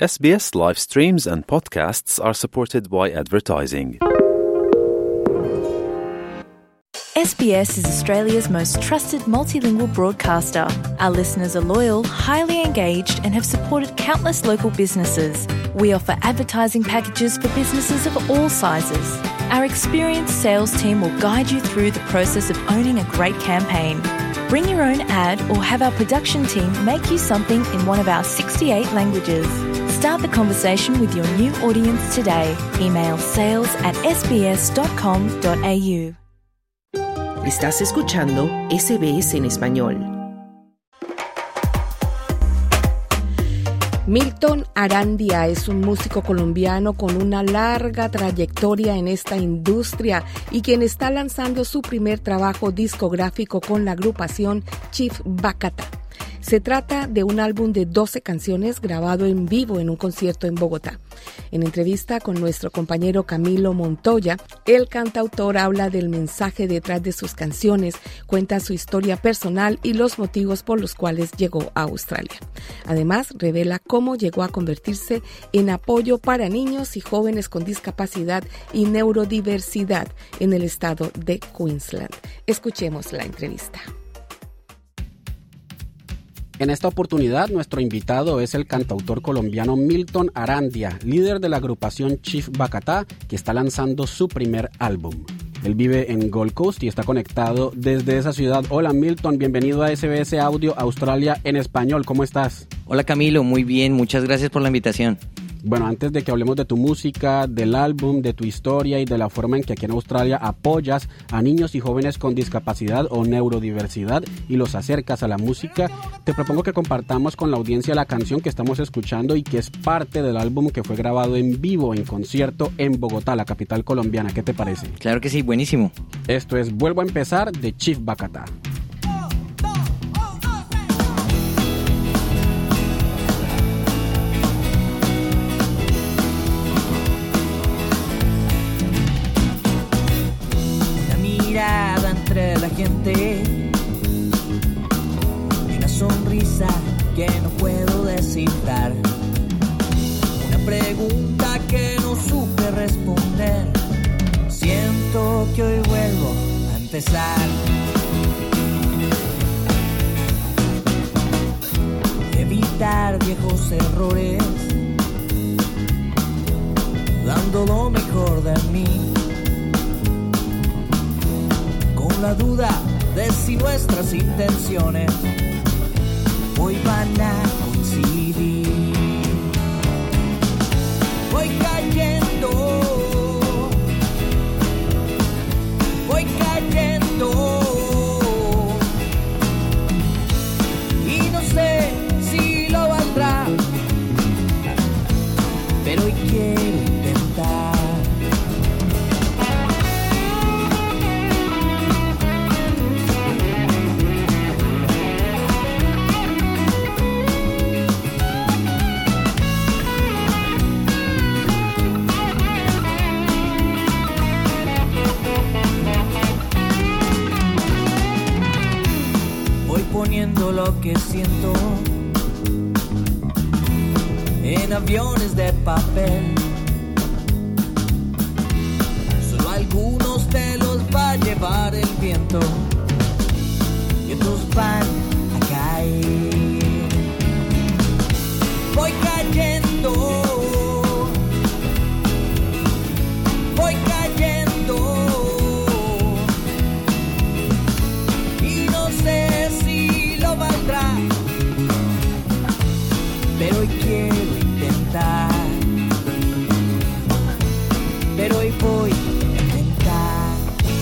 SBS live streams and podcasts are supported by advertising. SBS is Australia's most trusted multilingual broadcaster. Our listeners are loyal, highly engaged, and have supported countless local businesses. We offer advertising packages for businesses of all sizes. Our experienced sales team will guide you through the process of owning a great campaign. Bring your own ad or have our production team make you something in one of our 68 languages. Start the conversation with your new audience today. Email sales@sbs.com.au. Estás escuchando SBS en español. Milton Arandia es un músico colombiano con una larga trayectoria en esta industria y quien está lanzando su primer trabajo discográfico con la agrupación Chief Bacata. Se trata de un álbum de 12 canciones grabado en vivo en un concierto en Bogotá. En entrevista con nuestro compañero Camilo Montoya, el cantautor habla del mensaje detrás de sus canciones, cuenta su historia personal y los motivos por los cuales llegó a Australia. Además, revela cómo llegó a convertirse en apoyo para niños y jóvenes con discapacidad y neurodiversidad en el estado de Queensland. Escuchemos la entrevista. En esta oportunidad, nuestro invitado es el cantautor colombiano Milton Arandia, líder de la agrupación Chief Bacata, que está lanzando su primer álbum. Él vive en Gold Coast y está conectado desde esa ciudad. Hola Milton, bienvenido a SBS Audio Australia en español. ¿Cómo estás? Hola Camilo, muy bien, muchas gracias por la invitación. Bueno, antes de que hablemos de tu música, del álbum, de tu historia y de la forma en que aquí en Australia apoyas a niños y jóvenes con discapacidad o neurodiversidad y los acercas a la música, te propongo que compartamos con la audiencia la canción que estamos escuchando y que es parte del álbum que fue grabado en vivo, en concierto en Bogotá, la capital colombiana. ¿Qué te parece? Claro que sí, buenísimo. Esto es Vuelvo a empezar de Chief Bacata. Entre la gente, una sonrisa que no puedo descifrar, una pregunta que no supe responder. Siento que hoy vuelvo a empezar. Evitar viejos errores, dando lo mejor de mí, la duda de si nuestras intenciones hoy van a coincidir. Voy cayendo, voy cayendo, y no sé si lo valdrá, pero hoy quiero intentar. Poniendo lo que siento en aviones de papel. Solo algunos te los va a llevar el viento y otros van a caer. Voy cayendo, voy cayendo, y no sé valdrá, pero hoy quiero intentar, pero hoy voy a intentar.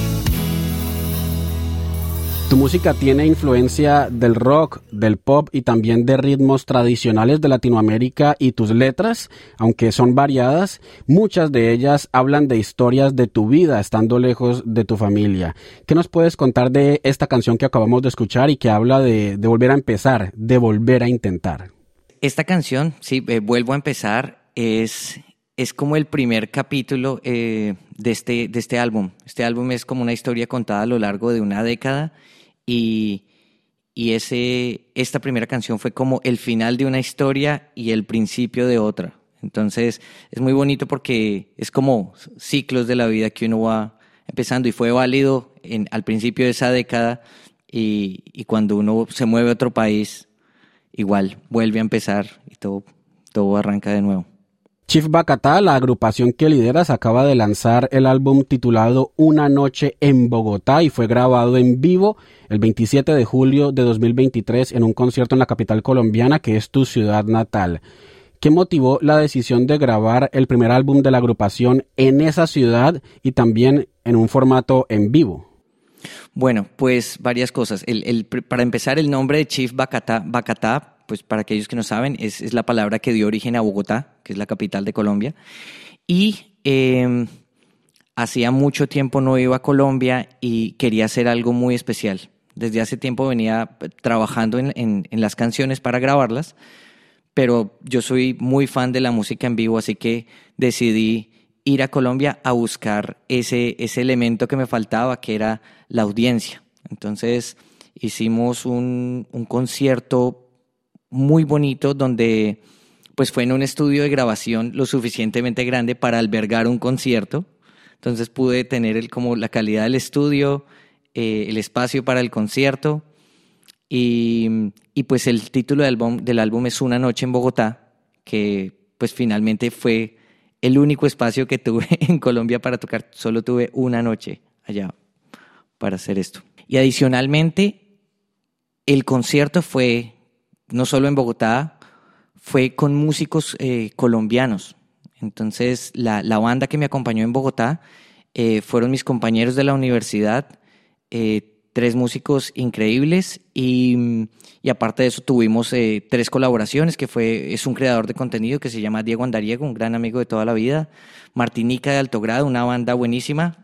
Tu música tiene influencia del rock, del pop y también de ritmos tradicionales de Latinoamérica, y tus letras, aunque son variadas, muchas de ellas hablan de historias de tu vida estando lejos de tu familia. ¿Qué nos puedes contar de esta canción que acabamos de escuchar y que habla de volver a empezar, de volver a intentar? Esta canción, sí, Vuelvo a empezar, es como el primer capítulo de este álbum. Este álbum es como una historia contada a lo largo de una década y esta primera canción fue como el final de una historia y el principio de otra. Entonces es muy bonito porque es como ciclos de la vida que uno va empezando, y fue válido al principio de esa década, y cuando uno se mueve a otro país, igual vuelve a empezar y todo arranca de nuevo. Chief Bacatá, la agrupación que lideras, acaba de lanzar el álbum titulado Una Noche en Bogotá y fue grabado en vivo el 27 de julio de 2023 en un concierto en la capital colombiana, que es tu ciudad natal. ¿Qué motivó la decisión de grabar el primer álbum de la agrupación en esa ciudad y también en un formato en vivo? Bueno, pues varias cosas. Para empezar, el nombre de Chief Bacatá, pues para aquellos que no saben, es la palabra que dio origen a Bogotá, que es la capital de Colombia. Y hacía mucho tiempo no iba a Colombia y quería hacer algo muy especial. Desde hace tiempo venía trabajando en las canciones para grabarlas, pero yo soy muy fan de la música en vivo, así que decidí ir a Colombia a buscar ese elemento que me faltaba, que era la audiencia. Entonces hicimos un concierto muy bonito donde pues fue en un estudio de grabación lo suficientemente grande para albergar un concierto. Entonces pude tener como la calidad del estudio, el espacio para el concierto, y pues el título del álbum es Una Noche en Bogotá, que pues finalmente fue el único espacio que tuve en Colombia para tocar. Solo tuve una noche allá para hacer esto. Y adicionalmente, el concierto fue no solo en Bogotá, fue con músicos colombianos. Entonces, la banda que me acompañó en Bogotá fueron mis compañeros de la universidad, 3 músicos increíbles, y aparte de eso tuvimos 3 colaboraciones, es un creador de contenido que se llama Diego Andariego, un gran amigo de toda la vida, Martinica de Alto Grado, una banda buenísima,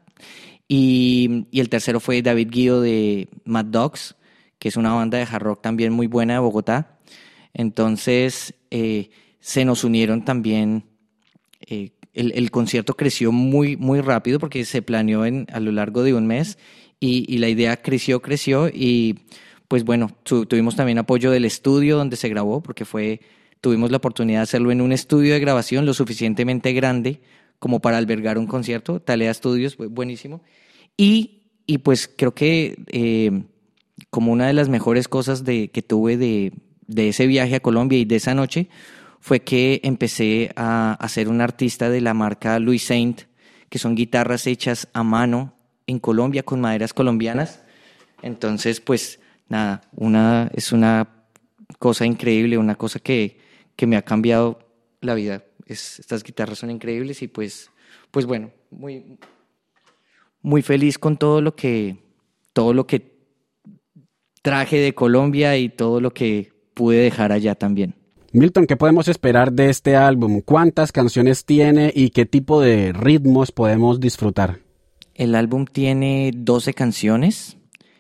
y el tercero fue David Guido de Mad Dogs, que es una banda de hard rock también muy buena de Bogotá. Entonces se nos unieron también. El concierto creció muy, muy rápido porque se planeó a lo largo de un mes, y la idea creció, y pues bueno, tuvimos también apoyo del estudio donde se grabó, porque tuvimos la oportunidad de hacerlo en un estudio de grabación lo suficientemente grande como para albergar un concierto. Talea Studios, buenísimo. Y pues creo que como una de las mejores cosas que tuve de ese viaje a Colombia y de esa noche fue que empecé a ser un artista de la marca Louis Saint, que son guitarras hechas a mano en Colombia con maderas colombianas. Entonces, pues nada, es una cosa increíble, una cosa que me ha cambiado la vida. Estas guitarras son increíbles, y pues bueno, muy, muy feliz con todo lo que traje de Colombia y todo lo que pude dejar allá también. Milton, ¿qué podemos esperar de este álbum? ¿Cuántas canciones tiene y qué tipo de ritmos podemos disfrutar? El álbum tiene 12 canciones,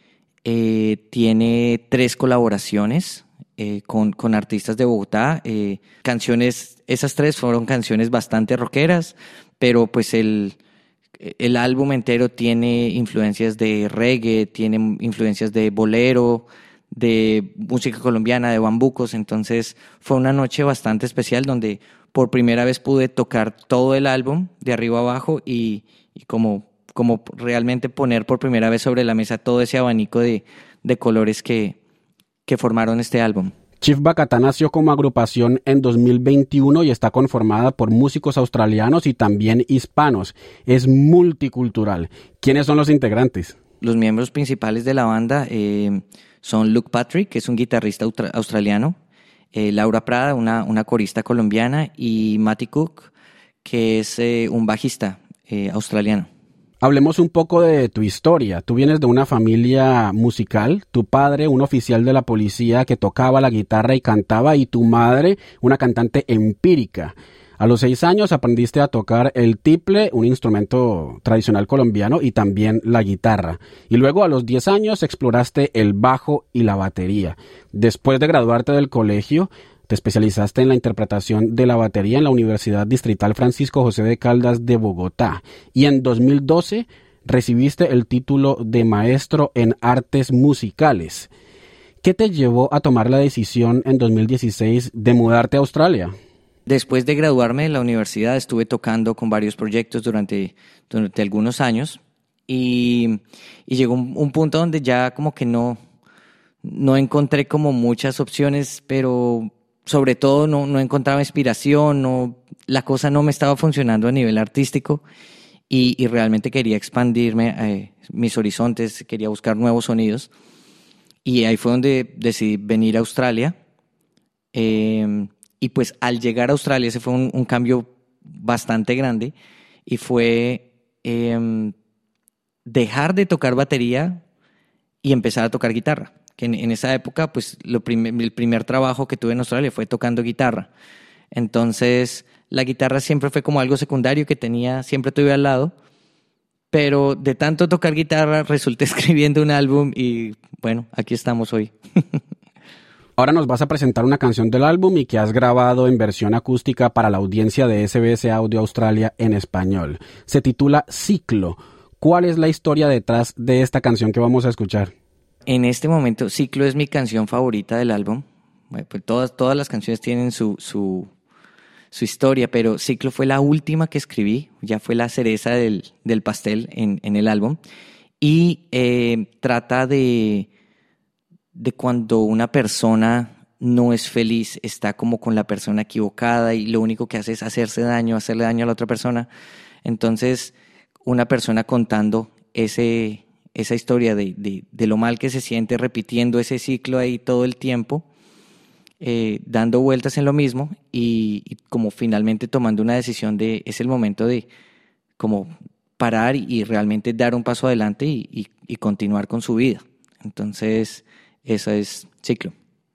tiene 3 colaboraciones con artistas de Bogotá. Esas 3 fueron canciones bastante rockeras, pero pues el álbum entero tiene influencias de reggae, tiene influencias de bolero, de música colombiana, de bambucos. Entonces fue una noche bastante especial donde por primera vez pude tocar todo el álbum de arriba a abajo y como realmente poner por primera vez sobre la mesa todo ese abanico de colores que formaron este álbum. Chief Bacatá nació como agrupación en 2021 y está conformada por músicos australianos y también hispanos. Es multicultural. ¿Quiénes son los integrantes? Los miembros principales de la banda son Luke Patrick, que es un guitarrista australiano, Laura Prada, una corista colombiana, y Matty Cook, que es un bajista australiano. Hablemos un poco de tu historia. Tú vienes de una familia musical, tu padre, un oficial de la policía que tocaba la guitarra y cantaba, y tu madre, una cantante empírica. A los 6 años aprendiste a tocar el tiple, un instrumento tradicional colombiano, y también la guitarra. Y luego a los 10 años exploraste el bajo y la batería. Después de graduarte del colegio, te especializaste en la interpretación de la batería en la Universidad Distrital Francisco José de Caldas de Bogotá. Y en 2012 recibiste el título de maestro en artes musicales. ¿Qué te llevó a tomar la decisión en 2016 de mudarte a Australia? Después de graduarme de la universidad estuve tocando con varios proyectos durante algunos años y llegó un punto donde ya como que no encontré como muchas opciones, pero sobre todo no encontraba inspiración, la cosa no me estaba funcionando a nivel artístico y realmente quería expandirme mis horizontes, quería buscar nuevos sonidos y ahí fue donde decidí venir a Australia. Y pues al llegar a Australia ese fue un cambio bastante grande y fue dejar de tocar batería y empezar a tocar guitarra. Que en esa época pues el primer trabajo que tuve en Australia fue tocando guitarra. Entonces la guitarra siempre fue como algo secundario que siempre tuve al lado, pero de tanto tocar guitarra resulté escribiendo un álbum y bueno, aquí estamos hoy. Ahora nos vas a presentar una canción del álbum y que has grabado en versión acústica para la audiencia de SBS Audio Australia en español. Se titula Ciclo. ¿Cuál es la historia detrás de esta canción que vamos a escuchar? En este momento, Ciclo es mi canción favorita del álbum. Bueno, pues todas las canciones tienen su historia, pero Ciclo fue la última que escribí, ya fue la cereza del pastel en el álbum. Y trata de cuando una persona no es feliz, está como con la persona equivocada y lo único que hace es hacerle daño a la otra persona. Entonces, una persona contando esa historia de lo mal que se siente, repitiendo ese ciclo ahí todo el tiempo, dando vueltas en lo mismo y como finalmente tomando una decisión es el momento de como parar y realmente dar un paso adelante y continuar con su vida. Entonces, esa es Ciclo.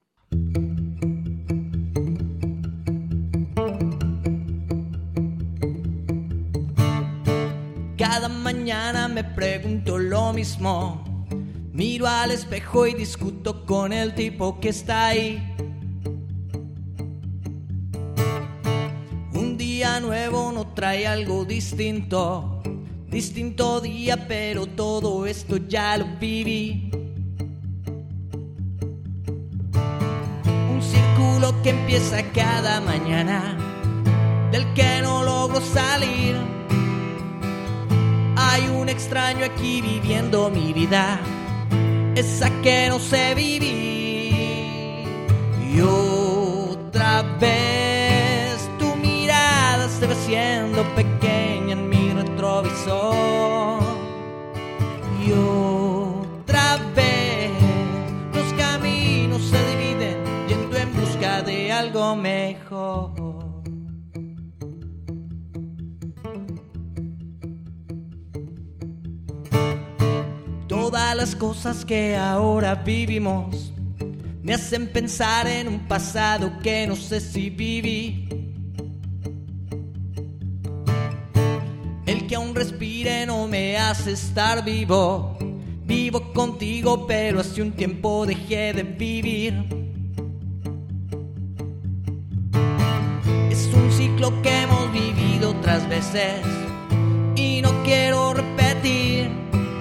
Cada mañana me pregunto lo mismo. Miro al espejo y discuto con el tipo que está ahí. Un día nuevo no trae algo distinto. Distinto día, pero todo esto ya lo viví. Un círculo que empieza cada mañana, del que no logro salir. Hay un extraño aquí viviendo mi vida, esa que no sé vivir. Y otra vez tu mirada se va haciendo pequeña en mi retrovisor. Y otra vez los caminos se dividen yendo en busca de algo mejor. Todas las cosas que ahora vivimos me hacen pensar en un pasado que no sé si viví. El que aún respire no me hace estar vivo. Vivo contigo, pero hace un tiempo dejé de vivir. Es un ciclo que hemos vivido otras veces y no quiero repetir.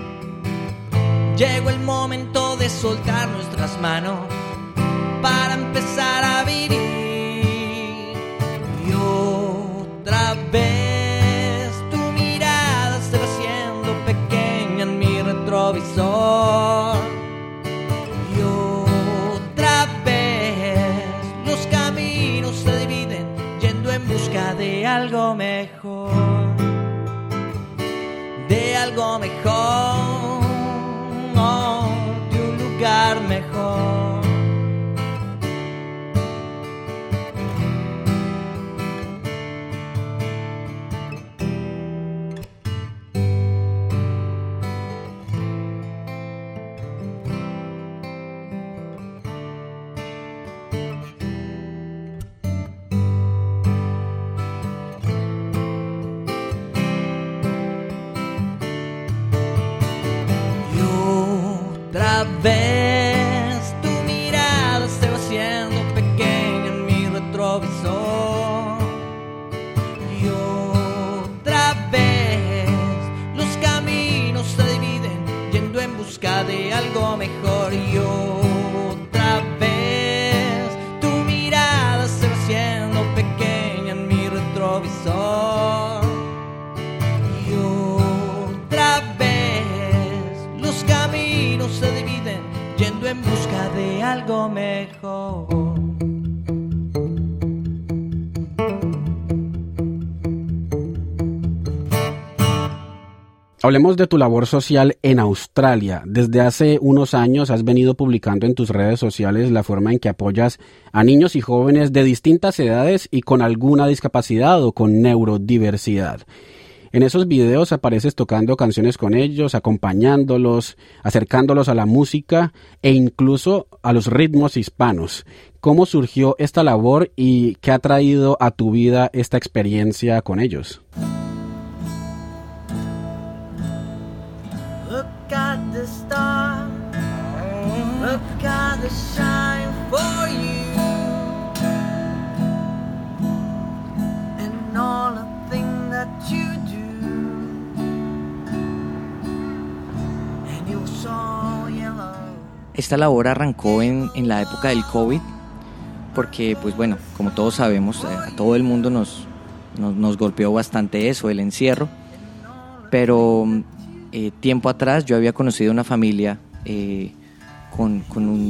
Llegó el momento de soltar nuestras manos para empezar a vivir. Y otra vez tu mirada se va haciendo pequeña en mi retrovisor. Y otra vez los caminos se dividen yendo en busca de algo mejor. De algo mejor. De un lugar mejor. Otra vez tu mejor. Hablemos de tu labor social en Australia. Desde hace unos años has venido publicando en tus redes sociales la forma en que apoyas a niños y jóvenes de distintas edades y con alguna discapacidad o con neurodiversidad. En esos videos apareces tocando canciones con ellos, acompañándolos, acercándolos a la música e incluso a los ritmos hispanos. ¿Cómo surgió esta labor y qué ha traído a tu vida esta experiencia con ellos? Look at the star, look at the shine for you, and all the things that you do, and you're so yellow. Esta labor arrancó en la época del COVID, porque pues bueno, como todos sabemos, a todo el mundo nos golpeó bastante eso, el encierro, pero tiempo atrás yo había conocido una familia con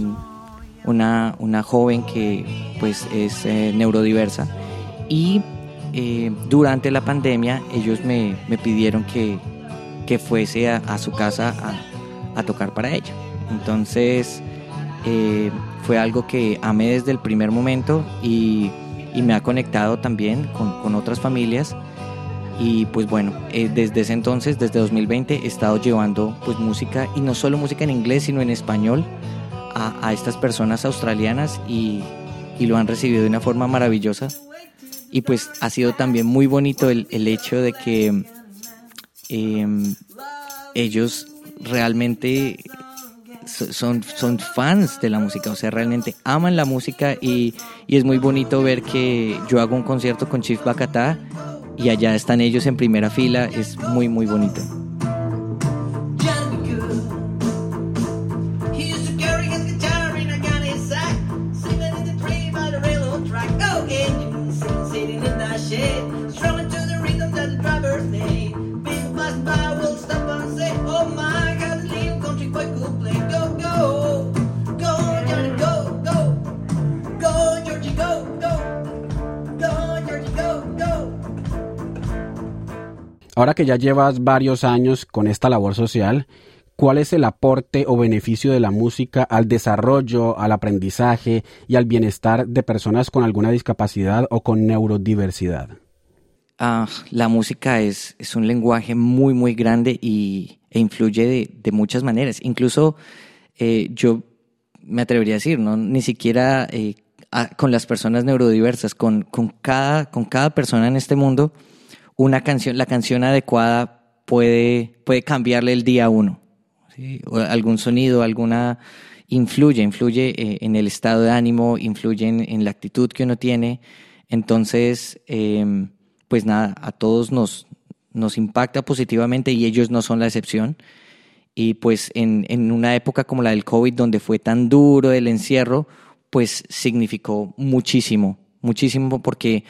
una joven que pues es neurodiversa y durante la pandemia ellos me pidieron que fuese a su casa a tocar para ella. Entonces fue algo que amé desde el primer momento y me ha conectado también con otras familias. Y pues bueno, desde ese entonces, desde 2020, he estado llevando pues música, y no solo música en inglés, sino en español, a estas personas australianas y lo han recibido de una forma maravillosa. Y pues ha sido también muy bonito el hecho de que ellos realmente son fans de la música, o sea, realmente aman la música y es muy bonito ver que yo hago un concierto con Chief Bacatá y allá están ellos en primera fila. Es muy muy bonito. Ahora que ya llevas varios años con esta labor social, ¿cuál es el aporte o beneficio de la música al desarrollo, al aprendizaje y al bienestar de personas con alguna discapacidad o con neurodiversidad? La música es un lenguaje muy muy grande e influye de muchas maneras. Incluso yo me atrevería a decir, ¿no? Ni siquiera con las personas neurodiversas, con cada persona en este mundo, la canción adecuada puede cambiarle el día a uno, ¿sí? O algún sonido, influye en el estado de ánimo, influye en la actitud que uno tiene. Entonces, pues nada, a todos nos impacta positivamente y ellos no son la excepción. Y pues en una época como la del COVID, donde fue tan duro el encierro, pues significó muchísimo, muchísimo, porque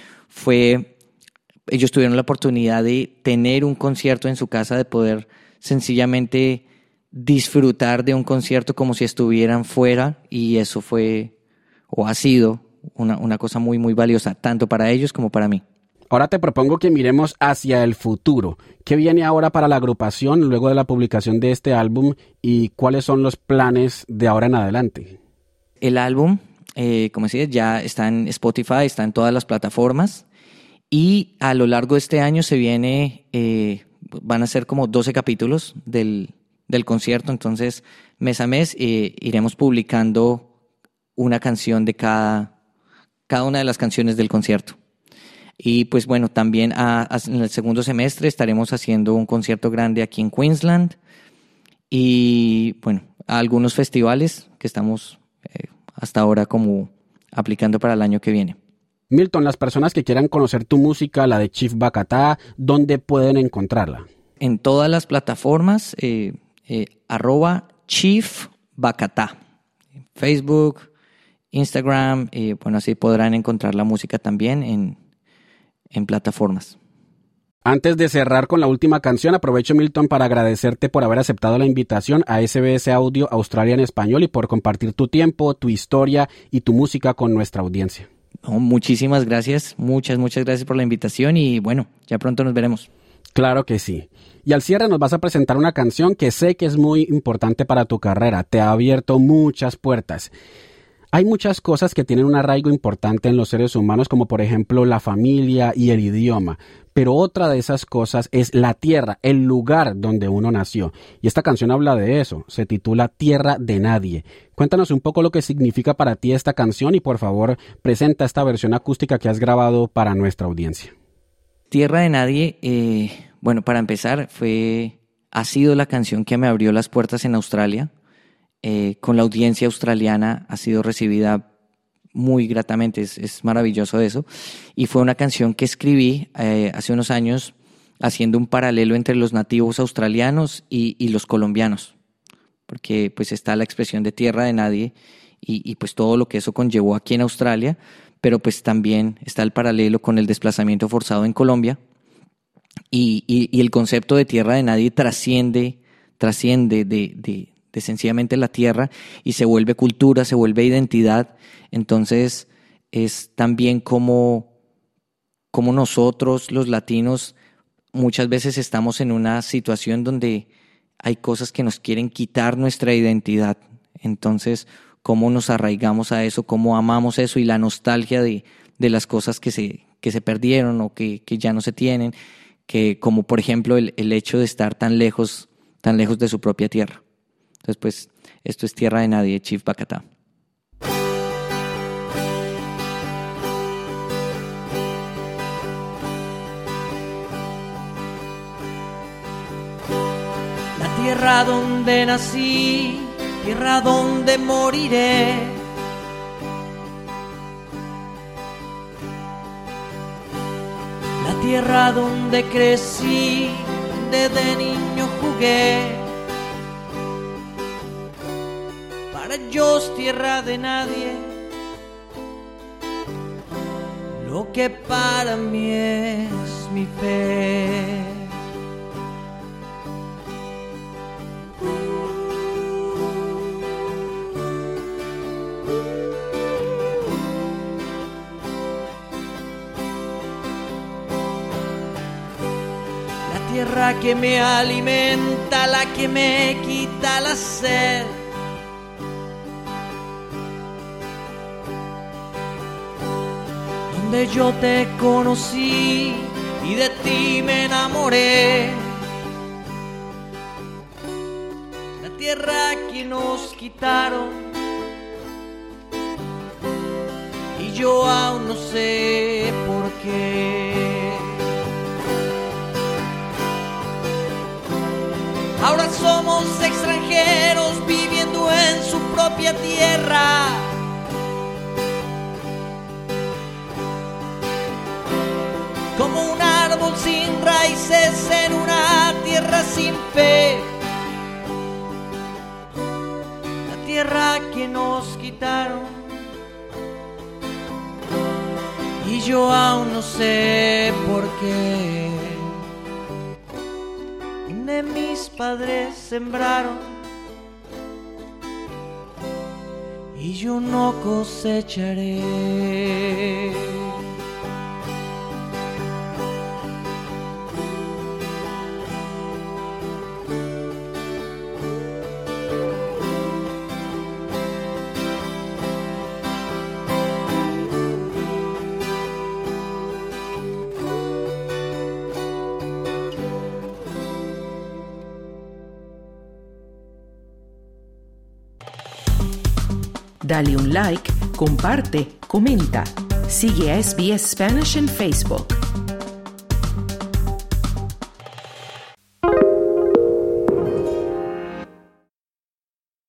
ellos tuvieron la oportunidad de tener un concierto en su casa, de poder sencillamente disfrutar de un concierto como si estuvieran fuera, y eso fue o ha sido una cosa muy muy valiosa, tanto para ellos como para mí. Ahora te propongo que miremos hacia el futuro. ¿Qué viene ahora para la agrupación luego de la publicación de este álbum y cuáles son los planes de ahora en adelante? El álbum, como decía, ya está en Spotify, está en todas las plataformas. Y a lo largo de este año se viene, van a ser como 12 capítulos del concierto. Entonces, mes a mes iremos publicando una canción de cada una de las canciones del concierto. Y pues bueno, también en el segundo semestre estaremos haciendo un concierto grande aquí en Queensland. Y bueno, a algunos festivales que estamos hasta ahora como aplicando para el año que viene. Milton, las personas que quieran conocer tu música, la de Chief Bacatá, ¿dónde pueden encontrarla? En todas las plataformas, @Chief Bacatá. Facebook, Instagram, bueno, así podrán encontrar la música también en plataformas. Antes de cerrar con la última canción, aprovecho, Milton, para agradecerte por haber aceptado la invitación a SBS Audio Australia en Español y por compartir tu tiempo, tu historia y tu música con nuestra audiencia. No, muchísimas gracias, muchas gracias por la invitación y bueno, ya pronto nos veremos. Claro que sí. Y al cierre nos vas a presentar una canción que sé que es muy importante para tu carrera, te ha abierto muchas puertas. Hay muchas cosas que tienen un arraigo importante en los seres humanos, como por ejemplo la familia y el idioma. Pero otra de esas cosas es la tierra, el lugar donde uno nació. Y esta canción habla de eso, se titula Tierra de Nadie. Cuéntanos un poco lo que significa para ti esta canción y por favor presenta esta versión acústica que has grabado para nuestra audiencia. Tierra de Nadie, bueno, para empezar, ha sido la canción que me abrió las puertas en Australia. Con la audiencia australiana ha sido recibida muy gratamente, es maravilloso eso. Y fue una canción que escribí hace unos años haciendo un paralelo entre los nativos australianos y los colombianos, porque pues está la expresión de Tierra de Nadie y pues todo lo que eso conllevó aquí en Australia, pero pues también está el paralelo con el desplazamiento forzado en Colombia y el concepto de Tierra de Nadie trasciende de sencillamente la tierra y se vuelve cultura, se vuelve identidad. Entonces es también como nosotros los latinos muchas veces estamos en una situación donde hay cosas que nos quieren quitar nuestra identidad. Entonces, cómo nos arraigamos a eso, cómo amamos eso y la nostalgia de las cosas que se perdieron o que ya no se tienen, que como por ejemplo el hecho de estar tan lejos de su propia tierra. Entonces, pues, esto es Tierra de Nadie, Chief Bacata. La tierra donde nací, tierra donde moriré. La tierra donde crecí, donde de niño jugué. Para ellos tierra de nadie, lo que para mí es mi fe. La tierra que me alimenta, la que me quita la sed. Donde yo te conocí y de ti me enamoré. La tierra que nos quitaron y yo aún no sé por qué. Ahora somos extranjeros viviendo en su propia tierra. Como un árbol sin raíces en una tierra sin fe. La tierra que nos quitaron y yo aún no sé por qué. Donde mis padres sembraron y yo no cosecharé. Dale un like, comparte, comenta. Sigue a SBS Spanish en Facebook.